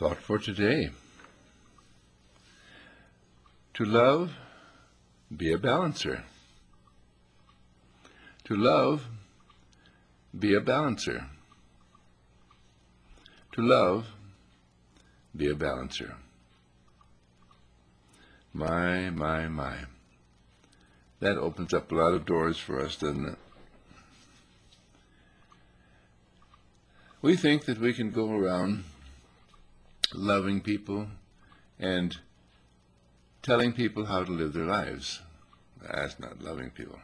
Thought for today. To love, be a balancer. To love, be a balancer. To love, be a balancer. My. That opens up a lot of doors for us, doesn't it? We think that we can go around loving people and telling people how to live their lives. That's not loving people.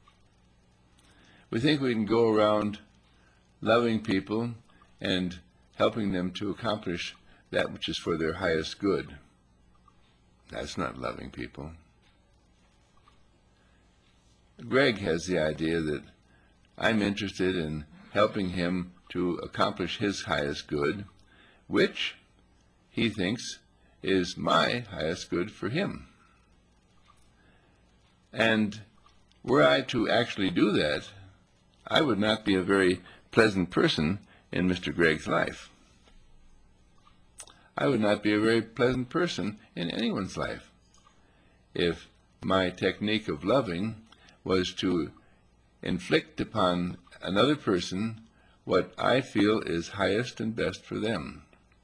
We think we can go around loving people and helping them to accomplish that which is for their highest good. That's not loving people. Greg has the idea that I'm interested in helping him to accomplish his highest good, which he thinks is my highest good for him. And were I to actually do that, I would not be a very pleasant person in Mr. Greg's life. I would not be a very pleasant person in anyone's life if my technique of loving was to inflict upon another person what I feel is highest and best for them.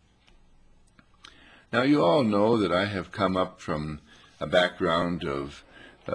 Now, you all know that I have come up from a background of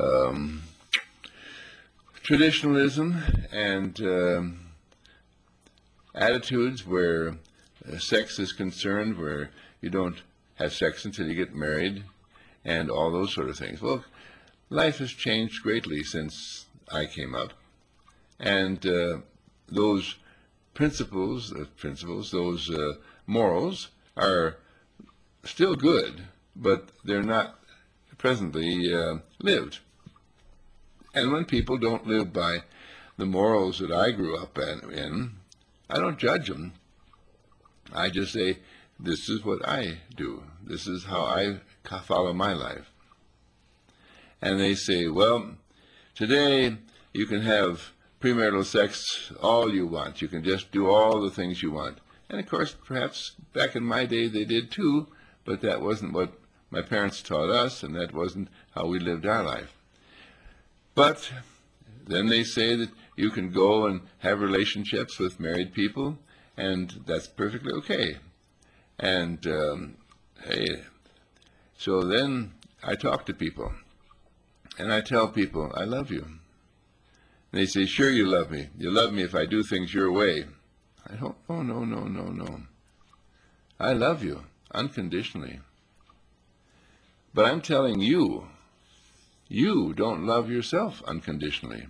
traditionalism and attitudes where sex is concerned, where you don't have sex until you get married, and all those sort of things. Well, life has changed greatly since I came up, and those principles, those morals are still good, but they're not presently lived. And when people don't live by the morals that I grew up in, I don't judge them. I just say, this is what I do. This is how I follow my life. And they say, well, today you can have premarital sex all you want. You can just do all the things you want. And of course, perhaps back in my day they did too, but that wasn't what my parents taught us, and that wasn't how we lived our life. But then they say that you can go and have relationships with married people, and that's perfectly okay. And hey, so then I talk to people, and I tell people, I love you. And they say, sure you love me. You love me if I do things your way. I don't, oh, no. I love you unconditionally. But I'm telling you, you don't love yourself unconditionally.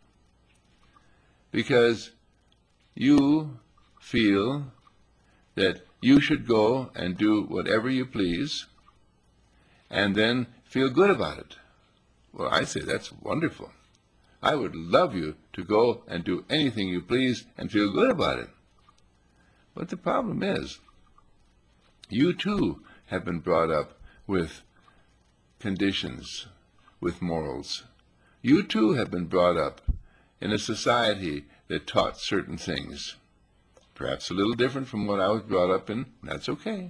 Because you feel that you should go and do whatever you please and then feel good about it. Well, I say that's wonderful. I would love you to go and do anything you please and feel good about it. But the problem is, you too have been brought up with conditions, with morals. You too have been brought up in a society that taught certain things. Perhaps a little different from what I was brought up in, that's okay.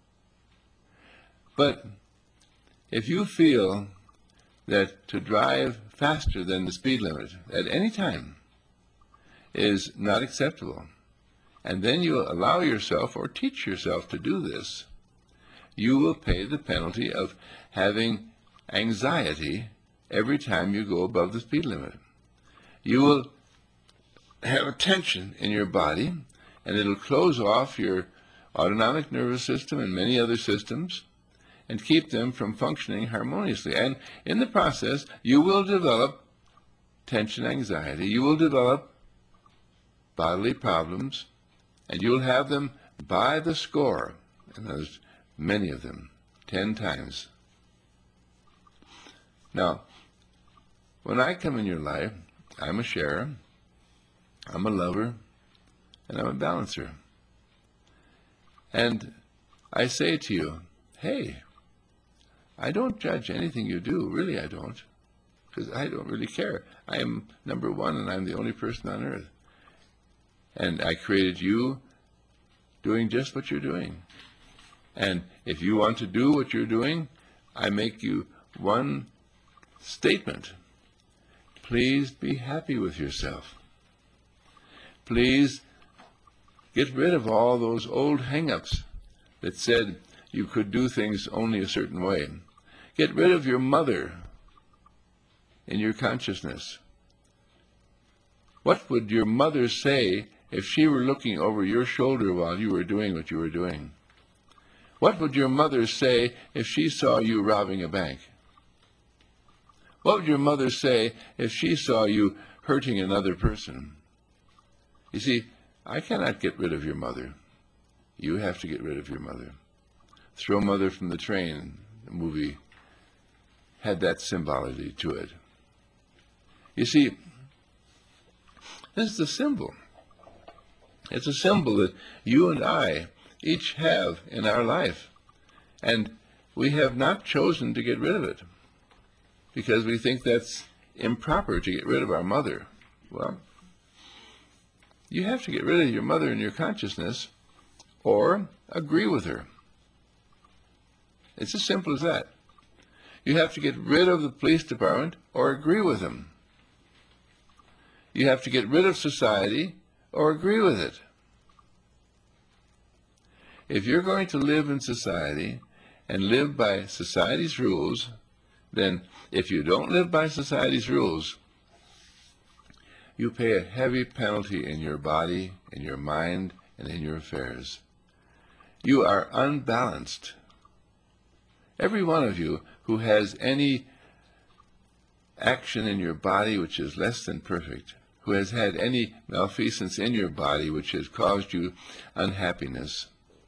But if you feel that to drive faster than the speed limit at any time is not acceptable, and then you allow yourself or teach yourself to do this, you will pay the penalty of having anxiety every time you go above the speed limit. You will have a tension in your body, and it'll close off your autonomic nervous system and many other systems and keep them from functioning harmoniously. And in the process, you will develop tension anxiety. You will develop bodily problems, and you'll have them by the score. And there's many of them, 10 times. Now, when I come in your life, I'm a sharer, I'm a lover, and I'm a balancer. And I say to you, hey, I don't judge anything you do, really I don't, because I don't really care. I am number one, and I'm the only person on earth. And I created you doing just what you're doing. And if you want to do what you're doing, I make you one statement. Please be happy with yourself. Please get rid of all those old hang-ups that said you could do things only a certain way. Get rid of your mother in your consciousness. What would your mother say if she were looking over your shoulder while you were doing what you were doing? What would your mother say if she saw you robbing a bank? What would your mother say if she saw you hurting another person? You see, I cannot get rid of your mother. You have to get rid of your mother. Throw Mother from the Train, the movie, had that symbology to it. You see, this is a symbol. It's a symbol that you and I each have in our life. And we have not chosen to get rid of it because we think that's improper to get rid of our mother. Well, you have to get rid of your mother in your consciousness or agree with her. It's as simple as that. You have to get rid of the police department or agree with them. You have to get rid of society or agree with it. If you're going to live in society and live by society's rules, then if you don't live by society's rules, you pay a heavy penalty in your body, in your mind, and in your affairs. You are unbalanced. Every one of you who has any action in your body which is less than perfect, who has had any malfeasance in your body which has caused you unhappiness,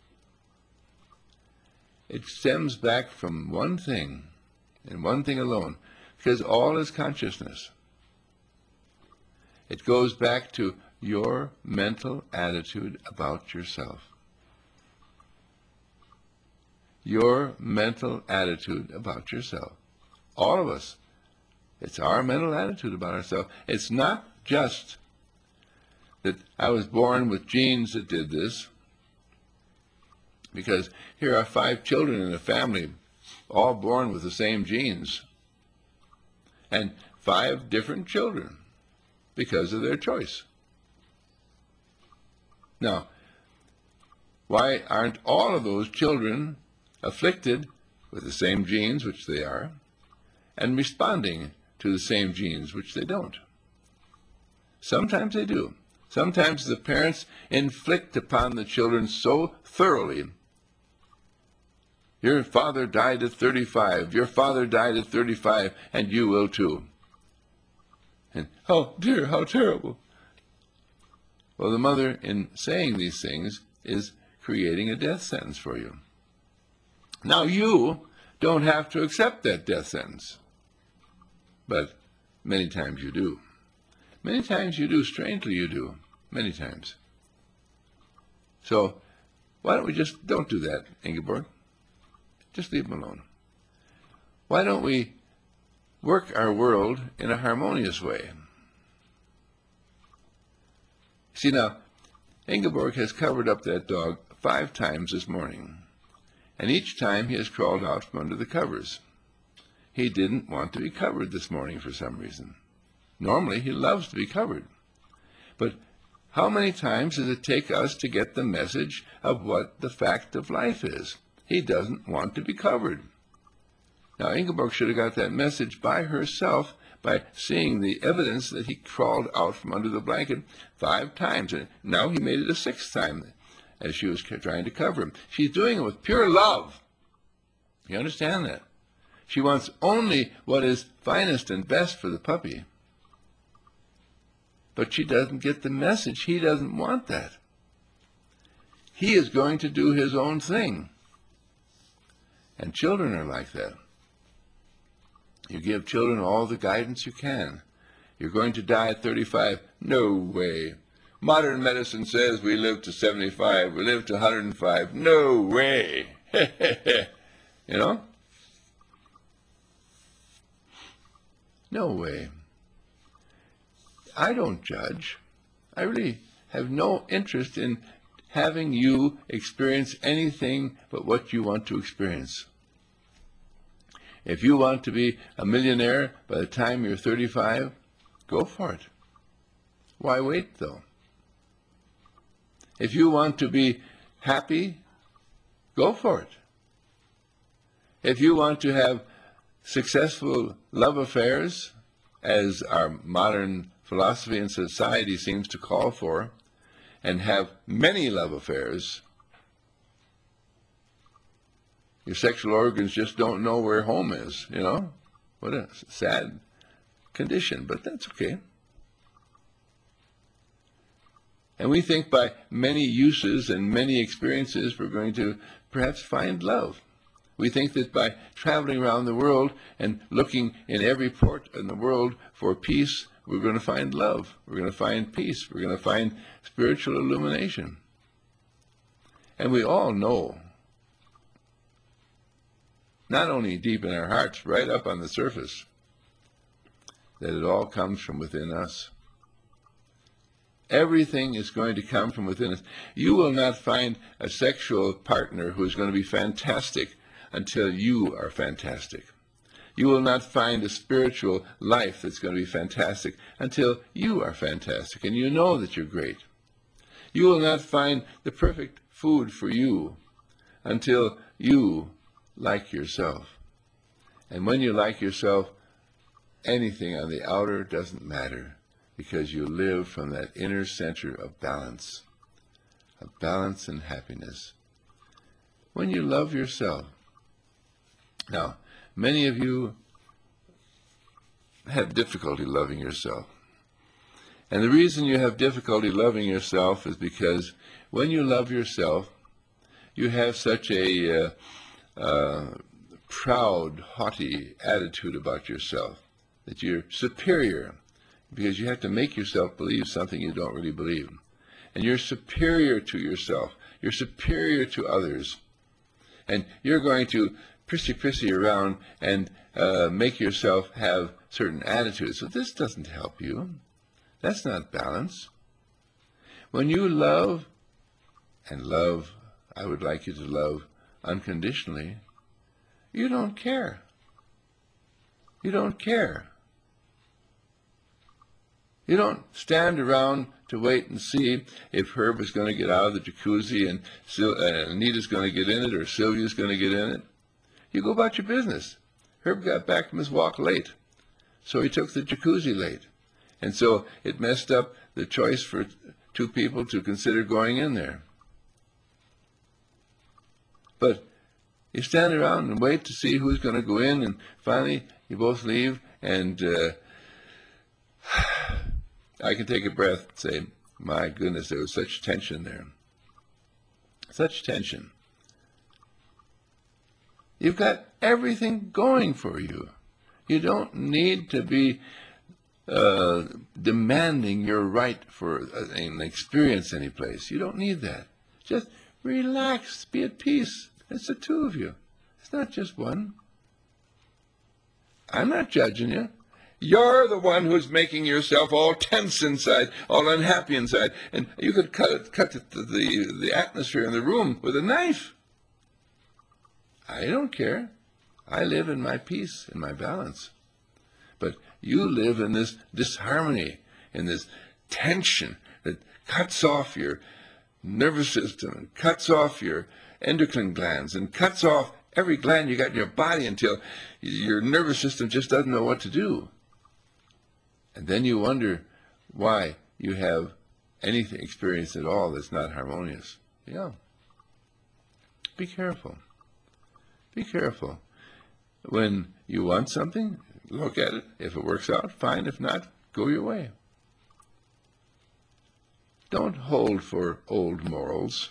it stems back from one thing, and one thing alone, because all is consciousness. It goes back to your mental attitude about yourself. Your mental attitude about yourself. All of us. It's our mental attitude about ourselves. It's not just that I was born with genes that did this, because here are 5 children in a family, all born with the same genes, and 5 different children because of their choice. Now, why aren't all of those children afflicted with the same genes, which they are, and responding to the same genes, which they don't? Sometimes they do. Sometimes the parents inflict upon the children so thoroughly. Your father died at 35. Your father died at 35, and you will too. And, oh dear, how terrible. Well, the mother, in saying these things, is creating a death sentence for you. Now, you don't have to accept that death sentence. But many times you do. Many times you do. Strangely you do. Many times. So, why don't we just don't do that, Ingeborg? Just leave them alone. Why don't we work our world in a harmonious way? See now, Ingeborg has covered up that dog 5 times this morning, and each time he has crawled out from under the covers. He didn't want to be covered this morning for some reason. Normally he loves to be covered. But how many times does it take us to get the message of what the fact of life is? He doesn't want to be covered. Now, Ingeborg should have got that message by herself by seeing the evidence that he crawled out from under the blanket 5 times. And now he made it a 6th time as she was trying to cover him. She's doing it with pure love. You understand that? She wants only what is finest and best for the puppy. But she doesn't get the message. He doesn't want that. He is going to do his own thing. And children are like that. You give children all the guidance you can. You're going to die at 35. No way. Modern medicine says we live to 75. We live to 105. No way. You know? No way. I don't judge. I really have no interest in having you experience anything but what you want to experience. If you want to be a millionaire by the time you're 35, go for it. Why wait, though? If you want to be happy, go for it. If you want to have successful love affairs, as our modern philosophy and society seems to call for, and have many love affairs, your sexual organs just don't know where home is, you know? What a sad condition, but that's okay. And we think by many uses and many experiences we're going to perhaps find love. We think that by traveling around the world and looking in every port in the world for peace, we're going to find love. We're going to find peace. We're going to find spiritual illumination. And we all know, not only deep in our hearts, right up on the surface, that it all comes from within us. Everything is going to come from within us. You will not find a sexual partner who is going to be fantastic until you are fantastic. You will not find a spiritual life that's going to be fantastic until you are fantastic and you know that you're great. You will not find the perfect food for you until you like yourself. And when you like yourself, anything on the outer doesn't matter, because you live from that inner center of balance and happiness. When you love yourself. Now, many of you have difficulty loving yourself. And the reason you have difficulty loving yourself is because when you love yourself, you have such a proud, haughty attitude about yourself, that you're superior, because you have to make yourself believe something you don't really believe. And you're superior to yourself. You're superior to others. And you're going to prissy around and make yourself have certain attitudes. So this doesn't help you. That's not balance. When you love, and love, I would like you to love unconditionally, you don't care. You don't care. You don't stand around to wait and see if Herb is going to get out of the jacuzzi and Anita's going to get in it or Sylvia's going to get in it. You go about your business. Herb got back from his walk late, so he took the jacuzzi late. And so it messed up the choice for two people to consider going in there. But you stand around and wait to see who's going to go in, and finally you both leave, and I can take a breath and say, my goodness, there was such tension there. Such tension. You've got everything going for you. You don't need to be demanding your right for an experience anyplace. You don't need that. Just relax, be at peace. It's the two of you. It's not just one. I'm not judging you. You're the one who's making yourself all tense inside, all unhappy inside. And you could cut the atmosphere in the room with a knife. I don't care. I live in my peace, in my balance. But you live in this disharmony, in this tension that cuts off your nervous system, and cuts off your endocrine glands, and cuts off every gland you got in your body until your nervous system just doesn't know what to do. And then you wonder why you have anything experience at all that's not harmonious. Yeah. Be careful. Be careful. When you want something, look at it. If it works out, fine. If not, go your way. Don't hold for old morals.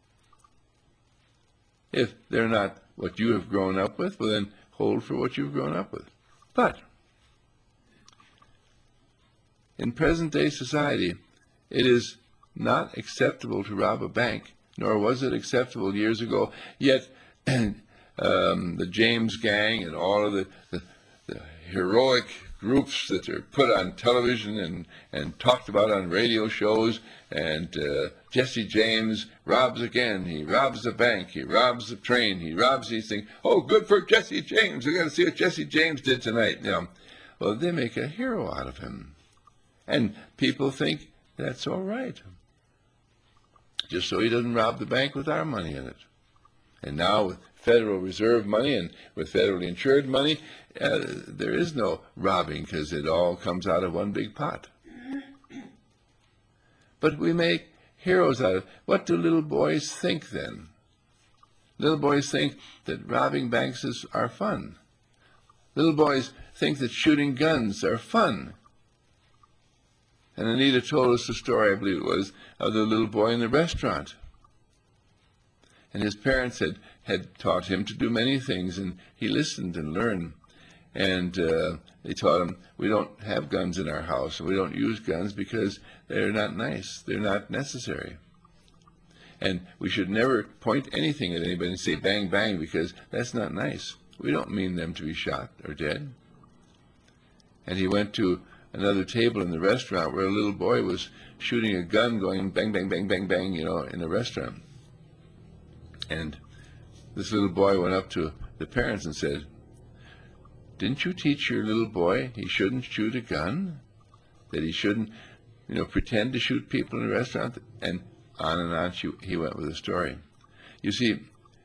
If they're not what you have grown up with, well then hold for what you've grown up with. But in present-day society, it is not acceptable to rob a bank, nor was it acceptable years ago. Yet the James gang and all of the heroic groups that are put on television and talked about on radio shows. And Jesse James robs again. He robs the bank. He robs the train. He robs these things. Oh, good for Jesse James. We got to see what Jesse James did tonight. Well, they make a hero out of him. And people think that's all right. Just so he doesn't rob the bank with our money in it. And now with Federal Reserve money and with federally insured money, there is no robbing because it all comes out of one big pot. But we make heroes out of it. What do little boys think then? Little boys think that robbing banks are fun. Little boys think that shooting guns are fun. And Anita told us the story, I believe it was, of the little boy in the restaurant. And his parents had taught him to do many things, and he listened and learned. And they taught him, we don't have guns in our house, and we don't use guns because they're not nice, they're not necessary. And we should never point anything at anybody and say bang, bang, because that's not nice. We don't mean them to be shot or dead. And he went to another table in the restaurant where a little boy was shooting a gun going bang, bang, bang, bang, bang, in the restaurant. And this little boy went up to the parents and said, didn't you teach your little boy he shouldn't shoot a gun? That he shouldn't, pretend to shoot people in a restaurant? And on he went with the story. You see,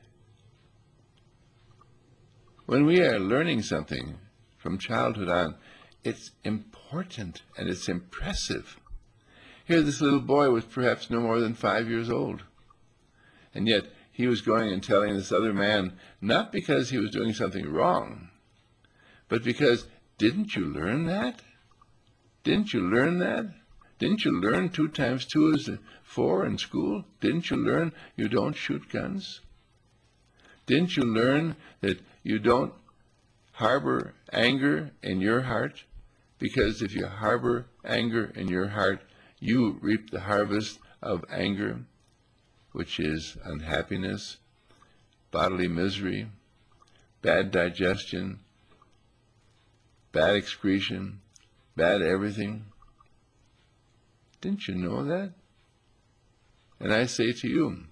when we are learning something from childhood on, it's important and it's impressive. Here this little boy was perhaps no more than 5 years old. And yet he was going and telling this other man, not because he was doing something wrong, but because, didn't you learn that? Didn't you learn that? Didn't you learn 2 times 2 is 4 in school? Didn't you learn you don't shoot guns? Didn't you learn that you don't harbor anger in your heart? Because if you harbor anger in your heart, you reap the harvest of anger, which is unhappiness, bodily misery, bad digestion, bad excretion, bad everything. Didn't you know that? And I say to you,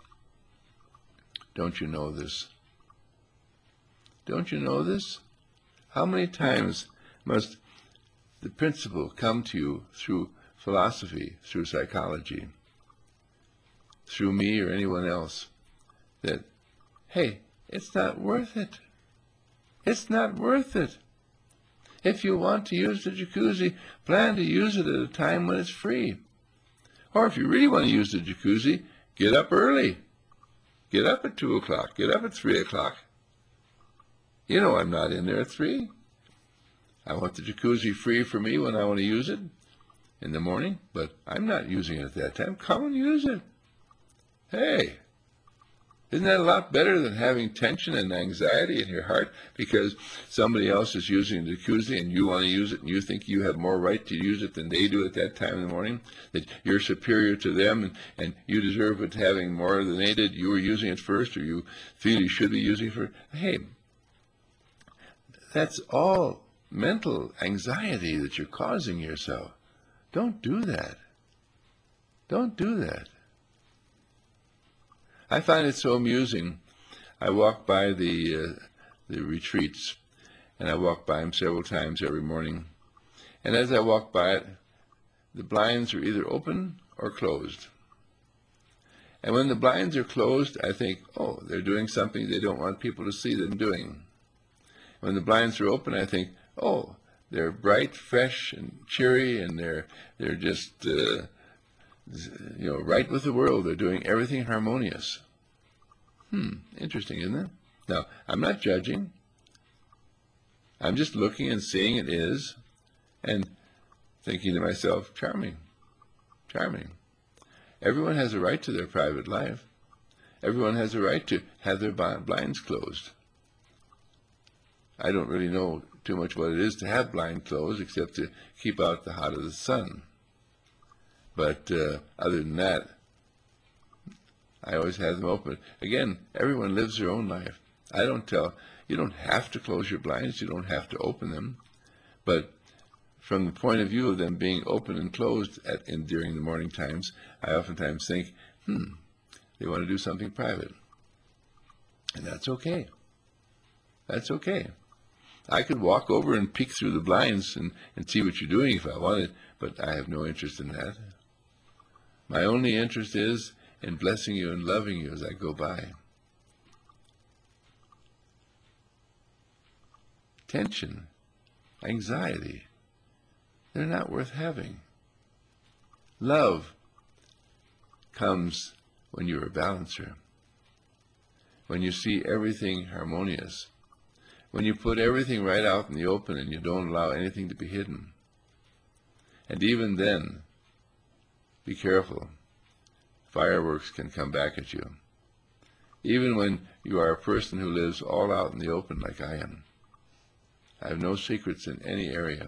don't you know this? Don't you know this? How many times must the principle come to you through philosophy, through psychology, through me or anyone else, that, hey, it's not worth it. It's not worth it. If you want to use the jacuzzi, plan to use it at a time when it's free. Or if you really want to use the jacuzzi, get up early. Get up at 2 o'clock. Get up at 3 o'clock. I'm not in there at 3. I want the jacuzzi free for me when I want to use it in the morning, but I'm not using it at that time. Come and use it. Hey, isn't that a lot better than having tension and anxiety in your heart because somebody else is using the jacuzzi and you want to use it and you think you have more right to use it than they do at that time in the morning, that you're superior to them and you deserve it having more than they did, you were using it first, or you feel you should be using it first? Hey, that's all mental anxiety that you're causing yourself. Don't do that. Don't do that. I find it so amusing. I walk by the retreats, and I walk by them several times every morning. And as I walk by it, the blinds are either open or closed. And when the blinds are closed, I think, oh, they're doing something they don't want people to see them doing. When the blinds are open, I think, oh, they're bright, fresh, and cheery, and they're just right with the world. They're doing everything harmonious. Interesting, isn't it? Now, I'm not judging. I'm just looking and seeing it is, and thinking to myself, charming, charming. Everyone has a right to their private life. Everyone has a right to have their blinds closed. I don't really know too much what it is to have blinds closed, except to keep out the hot of the sun. But other than that, I always have them open. Again, everyone lives their own life. I don't tell, you don't have to close your blinds, you don't have to open them. But from the point of view of them being open and closed during the morning times, I oftentimes think, they want to do something private. And that's okay. That's okay. I could walk over and peek through the blinds and see what you're doing if I wanted, but I have no interest in that. My only interest is in blessing you and loving you as I go by. Tension, anxiety, they're not worth having. Love comes when you're a balancer, when you see everything harmonious, when you put everything right out in the open and you don't allow anything to be hidden. And even then, be careful. Fireworks can come back at you. Even when you are a person who lives all out in the open like I am. I have no secrets in any area.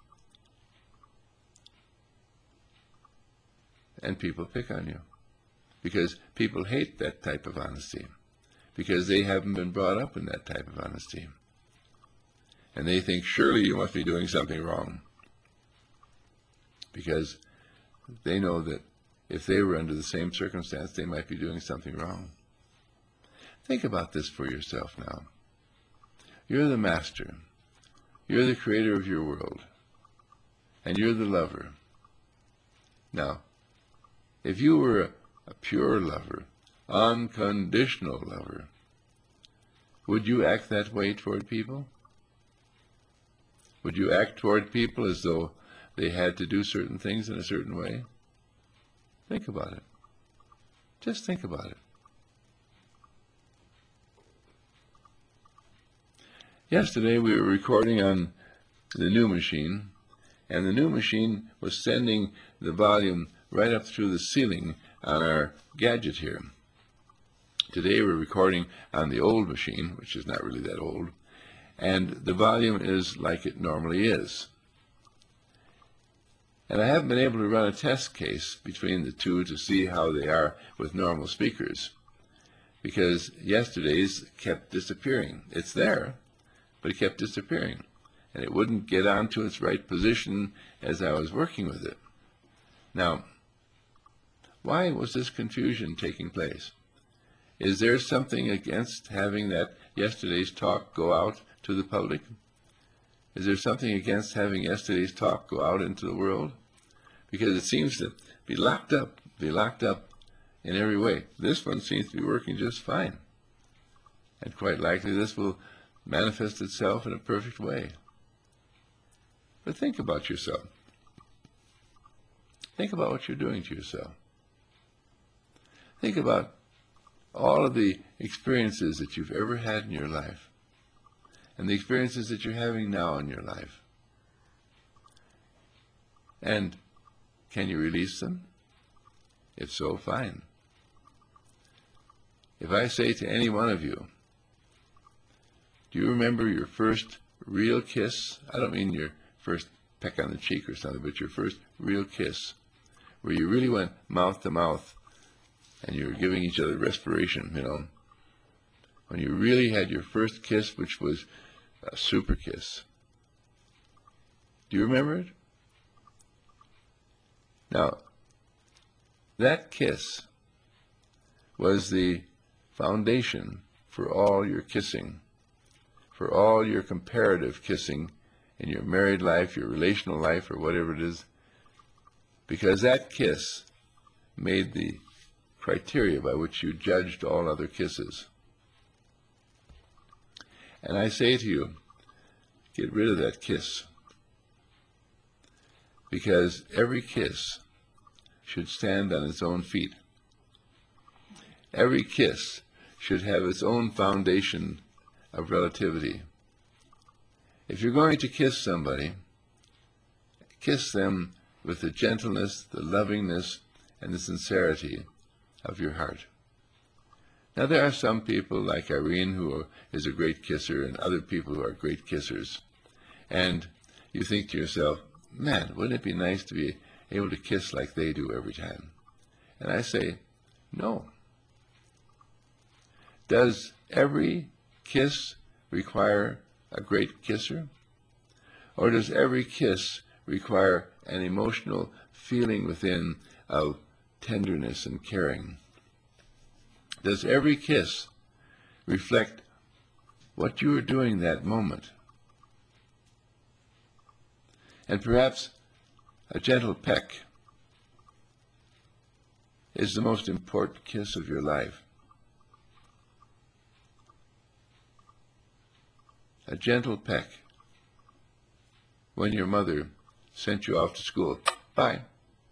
And people pick on you. Because people hate that type of honesty. Because they haven't been brought up in that type of honesty. And they think, surely you must be doing something wrong. Because they know that if they were under the same circumstance, they might be doing something wrong. Think about this for yourself now. You're the master. You're the creator of your world. And you're the lover. Now, if you were a pure lover, unconditional lover, would you act that way toward people? Would you act toward people as though they had to do certain things in a certain way? Think about it. Just think about it. Yesterday we were recording on the new machine, and the new machine was sending the volume right up through the ceiling on our gadget here. Today we're recording on the old machine, which is not really that old, and the volume is like it normally is. And I haven't been able to run a test case between the two to see how they are with normal speakers, because yesterday's kept disappearing. It's there, but it kept disappearing, and it wouldn't get onto its right position as I was working with it. Now, why was this confusion taking place? Is there something against having that yesterday's talk go out to the public? Is there something against having yesterday's talk go out into the world? Because it seems to be locked up in every way. This one seems to be working just fine. And quite likely this will manifest itself in a perfect way. But think about yourself. Think about what you're doing to yourself. Think about all of the experiences that you've ever had in your life and the experiences that you're having now in your life. And can you release them? If so, fine. If I say to any one of you, do you remember your first real kiss? I don't mean your first peck on the cheek or something, but your first real kiss, where you really went mouth to mouth and you were giving each other respiration, you know. When you really had your first kiss, which was a super kiss. Do you remember it? Now, that kiss was the foundation for all your kissing, for all your comparative kissing in your married life, your relational life, or whatever it is, because that kiss made the criteria by which you judged all other kisses. And I say to you, get rid of that kiss, because every kiss should stand on its own feet. Every kiss should have its own foundation of relativity. If you're going to kiss somebody, kiss them with the gentleness, the lovingness, and the sincerity of your heart. Now, there are some people like Irene who is a great kisser and other people who are great kissers. And you think to yourself, man, wouldn't it be nice to be able to kiss like they do every time? And I say, no. Does every kiss require a great kisser? Or does every kiss require an emotional feeling within of tenderness and caring? Does every kiss reflect what you are doing that moment? And perhaps a gentle peck is the most important kiss of your life. A gentle peck when your mother sent you off to school. Bye.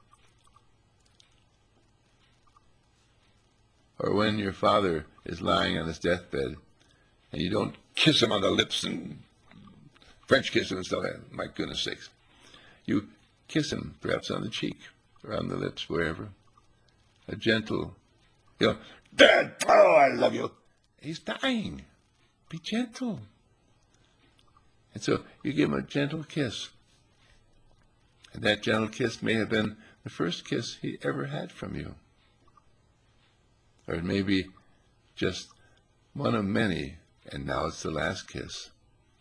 Or when your father is lying on his deathbed and you don't kiss him on the lips and French kiss him and stuff. My goodness sakes. You kiss him perhaps on the cheek or on the lips, wherever. A gentle, Dad, oh, I love you. He's dying. Be gentle. And so you give him a gentle kiss. And that gentle kiss may have been the first kiss he ever had from you. Or it may be just one of many, and now it's the last kiss.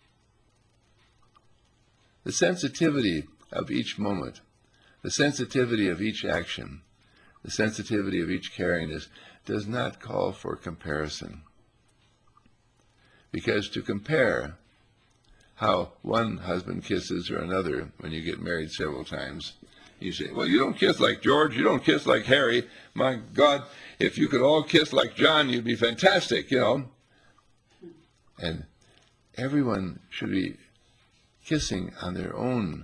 The sensitivity of each moment, the sensitivity of each action, the sensitivity of each caringness does not call for comparison. Because to compare how one husband kisses or another when you get married several times, you say, well, you don't kiss like George, you don't kiss like Harry. My God, if you could all kiss like John, you'd be fantastic, And everyone should be kissing on their own,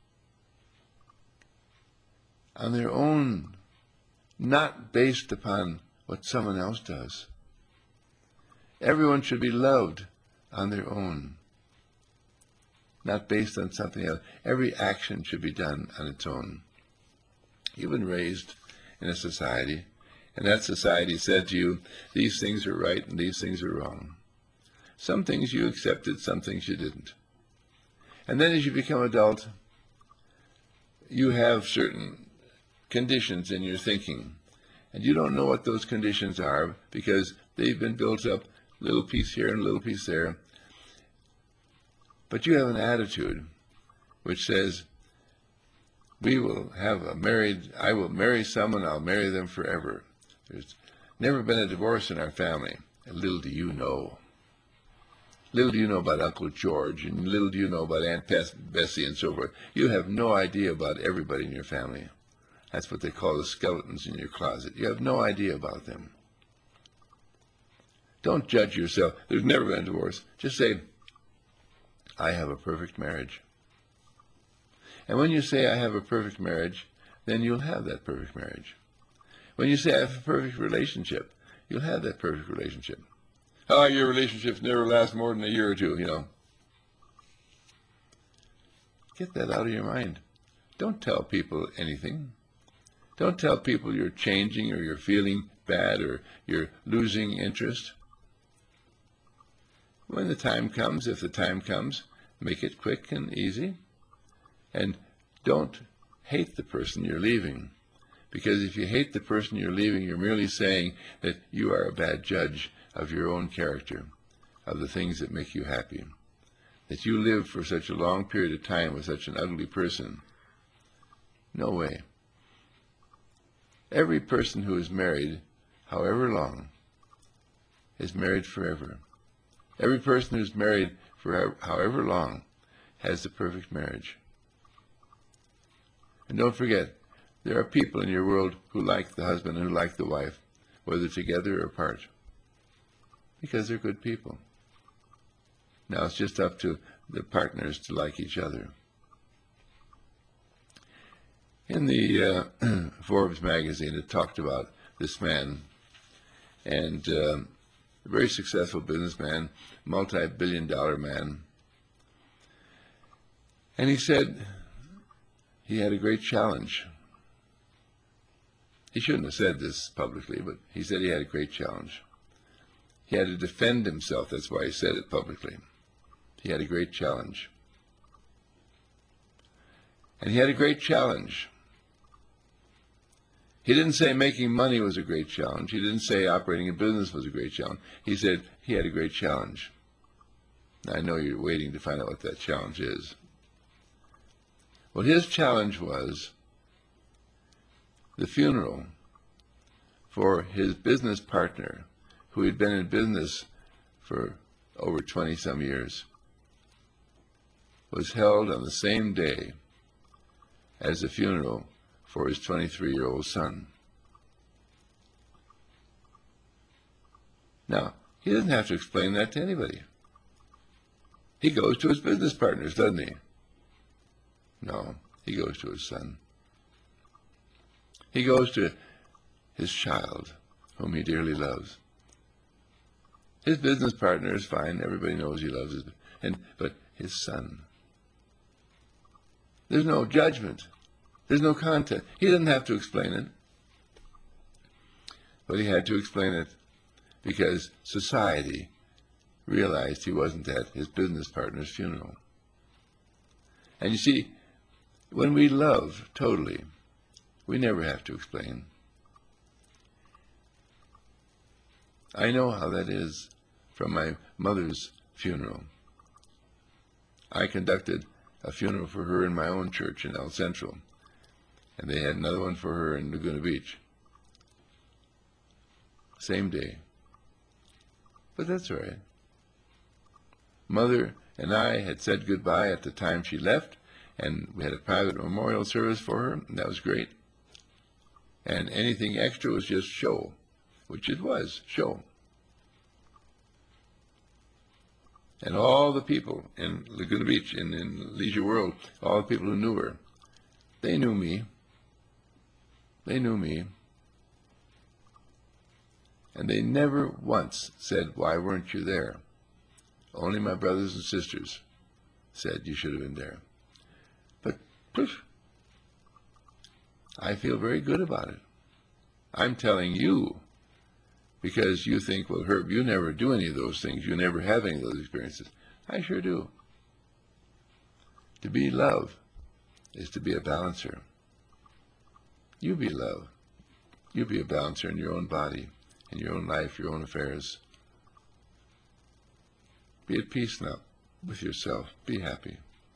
not based upon what someone else does. Everyone should be loved on their own, not based on something else. Every action should be done on its own. You've been raised in a society, and that society said to you, these things are right and these things are wrong. Some things you accepted, some things you didn't. And then as you become adult, you have certain conditions in your thinking. And you don't know what those conditions are because they've been built up, little piece here and a little piece there. But you have an attitude which says, I will marry someone, I'll marry them forever. There's never been a divorce in our family. And little do you know. Little do you know about Uncle George, and little do you know about Aunt Bessie and so forth. You have no idea about everybody in your family. That's what they call the skeletons in your closet. You have no idea about them. Don't judge yourself. There's never been a divorce. Just say, I have a perfect marriage. And when you say I have a perfect marriage, then you'll have that perfect marriage. When you say I have a perfect relationship, you'll have that perfect relationship. Oh, your relationships never last more than a year or two, Get that out of your mind. Don't tell people anything. Don't tell people you're changing or you're feeling bad or you're losing interest. When the time comes, if the time comes, make it quick and easy. And don't hate the person you're leaving. Because if you hate the person you're leaving, you're merely saying that you are a bad judge of your own character, of the things that make you happy. That you lived for such a long period of time with such an ugly person. No way. Every person who is married, however long, is married forever. Every person who's married for however long has the perfect marriage. And don't forget, there are people in your world who like the husband and who like the wife, whether together or apart, because they're good people. Now it's just up to the partners to like each other. In the Forbes magazine, it talked about this man, and a very successful businessman, multi-billion-dollar man. And he said he had a great challenge. He shouldn't have said this publicly, but he said he had a great challenge. He had to defend himself. That's why he said it publicly. He had a great challenge. And he had a great challenge. He didn't say making money was a great challenge. He didn't say operating a business was a great challenge. He said he had a great challenge. Now, I know you're waiting to find out what that challenge is. Well, his challenge was the funeral for his business partner, who had been in business for over 20-some years, was held on the same day as the funeral for his 23-year-old son. Now, he doesn't have to explain that to anybody. He goes to his business partners, doesn't he? No, he goes to his son. He goes to his child, whom he dearly loves. His business partner is fine. Everybody knows he loves his, but his son. There's no judgment. There's no content. He doesn't have to explain it. But he had to explain it because society realized he wasn't at his business partner's funeral. And you see, when we love totally, we never have to explain. I know how that is from my mother's funeral. I conducted a funeral for her in my own church in El Centro, and they had another one for her in Laguna Beach. Same day. But that's all right. Mother and I had said goodbye at the time she left, and we had a private memorial service for her, and that was great. And anything extra was just show, which it was, show. And all the people in Laguna Beach, in Leisure World, all the people who knew her, they knew me. They knew me. And they never once said, "Why weren't you there?" Only my brothers and sisters said, "You should have been there." But poof, I feel very good about it. I'm telling you because you think, "Well, Herb, you never do any of those things. You never have any of those experiences." I sure do. To be love is to be a balancer. You be love. You be a balancer in your own body, in your own life, your own affairs. Be at peace now with yourself. Be happy.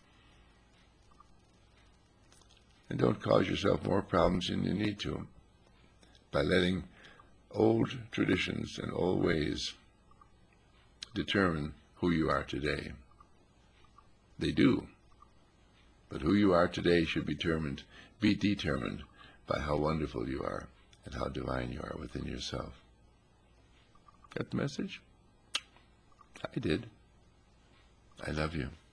And don't cause yourself more problems than you need to by letting old traditions and old ways determine who you are today. They do. But who you are today should be determined by how wonderful you are and how divine you are within yourself. Got the message? I did. I love you.